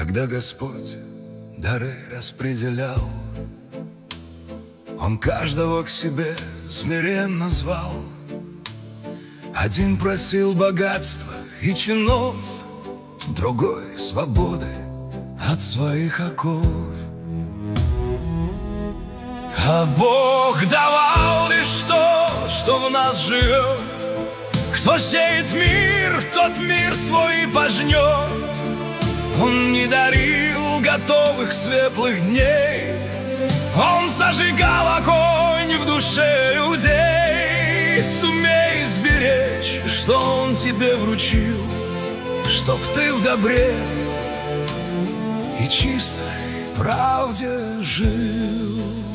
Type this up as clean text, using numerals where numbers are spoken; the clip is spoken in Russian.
Когда Господь дары распределял, Он каждого к себе смиренно звал. Один просил богатства и чинов, другой — свободы от своих оков. А Бог давал лишь то, что в нас живет. Кто сеет мир, тот мир свой пожнет. Он не дарил готовых светлых дней, Он зажигал огонь в душе людей. Сумей сберечь, что Он тебе вручил, чтоб ты в добре и чистой правде жил.